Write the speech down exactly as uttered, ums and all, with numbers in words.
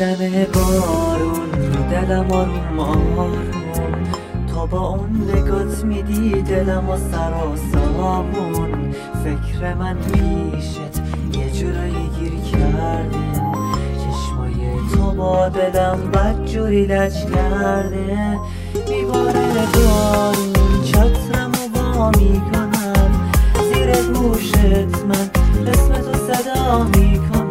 میزنه بارون دلم آروم آروم، تا با اون نگات میدی دلم و سراسامون. فکر من پیشت یه جورایی گیر کرده، چشمای تو با دلم بد جوری لج کرده. میباره بارون چترمو وا میکنم، زیر گوشت من اسم تو صدا میکنم.